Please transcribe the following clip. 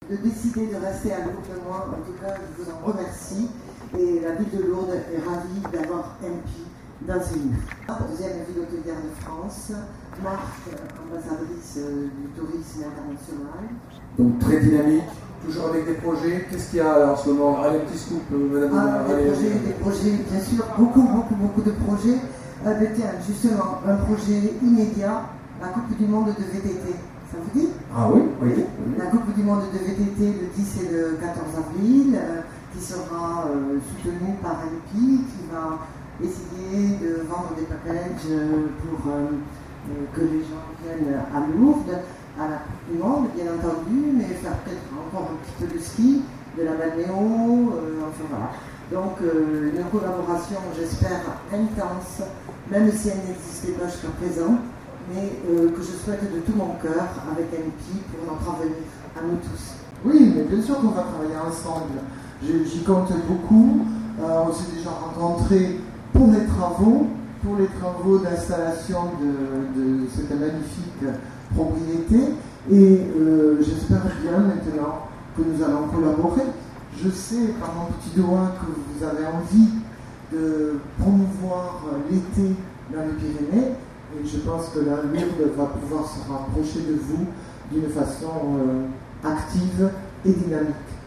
de décider de rester à Lourdes. En tout cas, je vous en remercie. Et la ville de Lourdes est ravie d'avoir MP dans ses murs. Deuxième ville hôtelière de France, marque ambassadrice du tourisme international. Donc très dynamique, toujours avec des projets. Qu'est-ce qu'il y a en ce moment? Allez, petit scoop, madame. Des projets, bien sûr, beaucoup de projets. Tiens, justement, un projet immédiat, la Coupe du Monde de VTT. Ça vous dit? Ah oui, oui. La Coupe du Monde de VTT le 10 et le 14 avril, qui sera soutenue par MP, qui va essayer de vendre des packages pour que les gens viennent à Lourdes, à la Coupe du Monde, bien entendu, mais faire peut-être encore un petit peu de ski, de la balnéo, enfin voilà. Donc une collaboration, j'espère, intense, même si elle n'existait pas jusqu'à présent, mais que je souhaite de tout mon cœur avec MP pour notre avenir, à nous tous. Oui, mais bien sûr qu'on va travailler ensemble. J'y compte beaucoup. On s'est déjà rencontrés pour les travaux d'installation de cette magnifique propriété. Et j'espère bien maintenant que nous allons collaborer. Je sais par mon petit doigt que vous avez envie de promouvoir l'été dans les Pyrénées. Et je pense que la Lourdes va pouvoir se rapprocher de vous d'une façon active et dynamique.